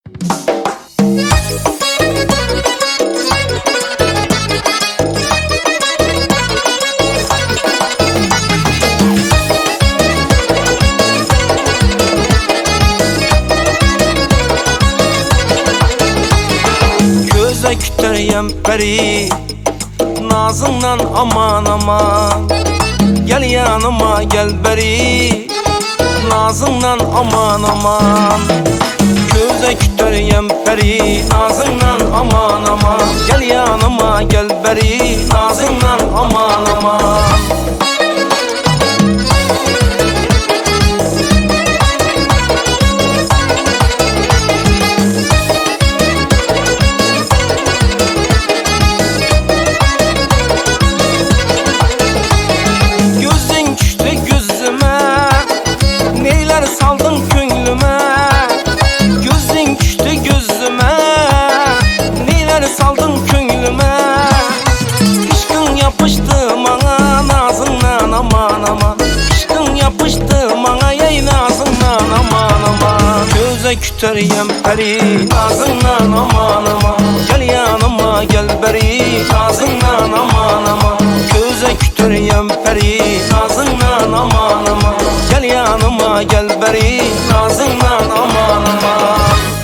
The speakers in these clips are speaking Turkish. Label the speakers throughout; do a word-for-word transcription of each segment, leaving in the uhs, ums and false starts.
Speaker 1: Göze kütüreyem peri nazından aman aman. Gel yanıma gel beri nazından aman aman. Göze kütüreyem peri nazından aman aman. Gel yanıma gel beri nazından aman aman. Saldın könlüme, gözün düştü gözüme. Neler saldın könlüme, aşkın yapıştı bana nazından aman aman. Aşkın yapıştı bana ey nazından aman aman. Göze kütüreyem peri nazından aman aman. Gel yanıma gel beri nazından aman aman. Göze kütüreyem peri nazından aman aman. Gel yanıma gel beri nazından aman aman.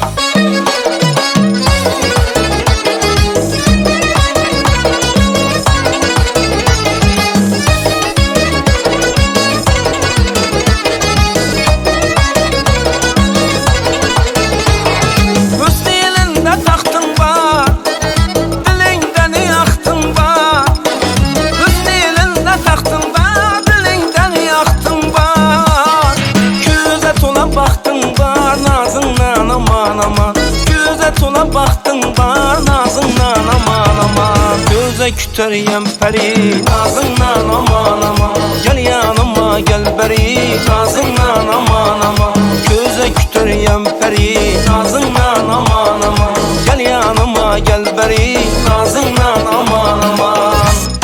Speaker 1: Hüsnü elinde taktın var, dilinden yaktın var. Hüsnü elinde taktın var, dilinden yaktın var. Göze tola baktın var nazından aman aman. Göze tola baktın var nazından aman aman. Göze kütüreyem peri nazından aman aman. Gel yanıma gel beri nazından aman aman. Göze kütüreyem peri nazından aman aman. Gel yanıma gel beri nazından aman aman.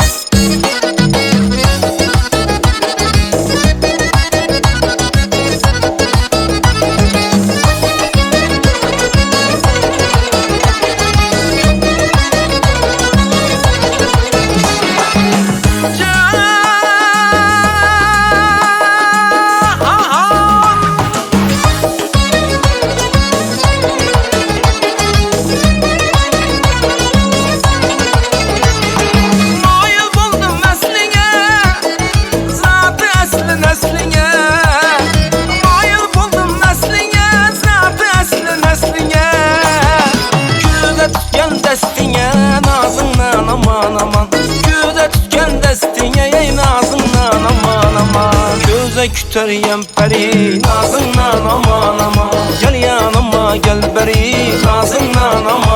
Speaker 1: Nazından aman aman. Göze tutken destine ey nazından aman aman. Göze kütüreyem peri nazından aman aman. Gel yanıma gel beri nazından aman.